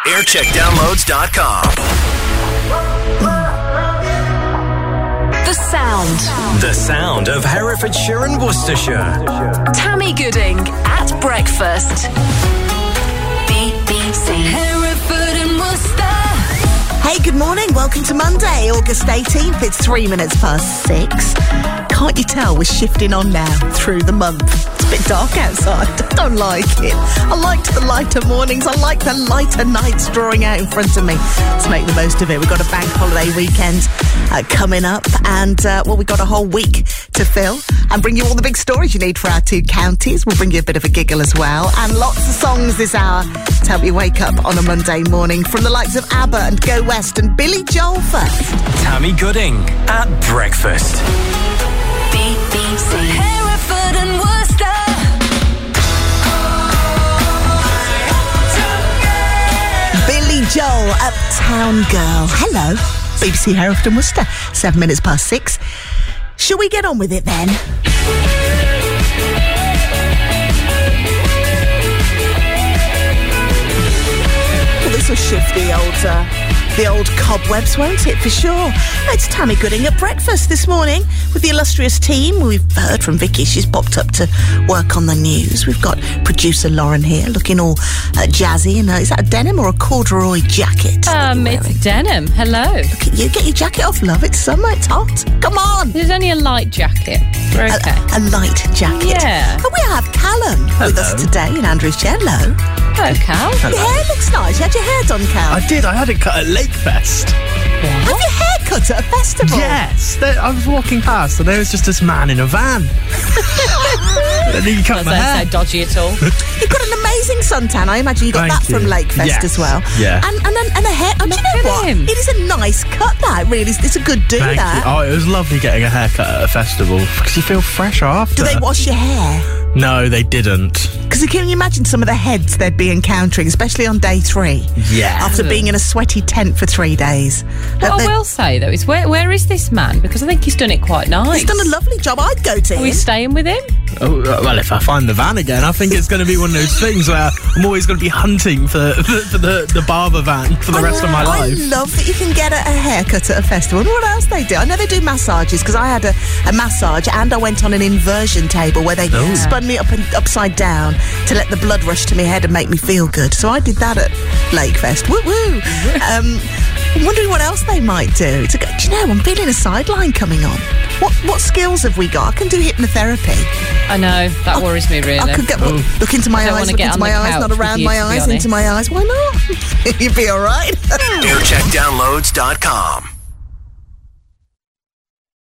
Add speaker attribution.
Speaker 1: Aircheckdownloads.com.
Speaker 2: The sound of Herefordshire and Worcestershire.
Speaker 3: Tammy Gooding at breakfast. BBC. Hereford and Worcester.
Speaker 4: Hey, good morning. Welcome to Monday, August 18th. It's 3 minutes past 6. Can't you tell we're shifting on now through the month? It's a bit dark outside. I don't like it. I liked the lighter mornings. I like the lighter nights drawing out in front of me. Let's make the most of it. We've got a bank holiday weekend coming up, and we've got a whole week to fill and bring you all the big stories you need for our two counties. We'll bring you a bit of a giggle as well, and lots of songs this hour to help you wake up on a Monday morning from the likes of ABBA and Go West and Billy Joel first.
Speaker 2: Tammy Gooding at breakfast.
Speaker 3: BBC. Hereford and Worcester.
Speaker 4: Billy Joel, Uptown Girl. Hello, BBC Hereford and Worcester. 7 minutes past 6. Shall we get on with it then? Well, this will shift the old cobwebs, won't it, for sure? It's Tammy Gooding at breakfast this morning with the illustrious team. We've heard from Vicky. She's popped up to work on the news. We've got producer Lauren here looking all jazzy. And is that a denim or a corduroy jacket?
Speaker 5: It's denim. Hello.
Speaker 4: Look at you. Get your jacket off, love. It's summer. It's hot. Come on.
Speaker 5: There's only a light jacket. We're okay.
Speaker 4: A light jacket.
Speaker 5: Yeah.
Speaker 4: And we have Callum with us today in Andrew's chair. Hello.
Speaker 5: Hello, Cal.
Speaker 4: Your hair looks nice. You had your hair done, Cal.
Speaker 6: I did. I had it cut at Lakefest.
Speaker 4: Have your hair cut at a festival?
Speaker 6: Yes. I was walking past and there was just this man in a van. And he cut my hair.
Speaker 5: That's so dodgy at all.
Speaker 4: You've got an amazing suntan. I imagine you got
Speaker 6: Thank
Speaker 4: that from
Speaker 6: you.
Speaker 4: Lakefest
Speaker 6: Yes.
Speaker 4: as well.
Speaker 6: Yeah.
Speaker 4: And a hair. Oh, do you know
Speaker 5: at
Speaker 4: what?
Speaker 5: him.
Speaker 4: It is a nice cut, that. Really. It's a good do,
Speaker 6: Thank
Speaker 4: that.
Speaker 6: you. Oh, it was lovely getting a haircut at a festival because you feel fresh after.
Speaker 4: Do they wash your hair?
Speaker 6: No, they didn't.
Speaker 4: Because can you imagine some of the heads they'd be encountering, especially on day 3?
Speaker 6: Yeah.
Speaker 4: After being in a sweaty tent for 3 days.
Speaker 5: What I will say, though, is where is this man? Because I think he's done it quite nice.
Speaker 4: He's done a lovely job. I'd go to
Speaker 5: Are we
Speaker 4: him.
Speaker 5: staying with him?
Speaker 6: Oh, well, if I find the van again, I think it's going to be one of those things where I'm always going to be hunting for the barber van for the rest of my life.
Speaker 4: I love that you can get a haircut at a festival. And what else they do? I know they do massages, because I had a massage and I went on an inversion table where they spun me up and upside down to let the blood rush to my head and make me feel good. So I did that at Lakefest. Woo woo. I'm wondering what else they might do. Do you know, I'm feeling a sideline coming on. What skills have we got? I can do hypnotherapy.
Speaker 5: I know, that worries me really.
Speaker 4: I could get look into my
Speaker 5: I don't
Speaker 4: eyes,
Speaker 5: wanna
Speaker 4: look
Speaker 5: get
Speaker 4: into
Speaker 5: on
Speaker 4: my
Speaker 5: the
Speaker 4: eyes,
Speaker 5: couch
Speaker 4: not
Speaker 5: with
Speaker 4: around
Speaker 5: you,
Speaker 4: my
Speaker 5: to be
Speaker 4: eyes,
Speaker 5: honest.
Speaker 4: into my eyes. Why not? You'd be all right.
Speaker 1: Aircheckdownloads.com.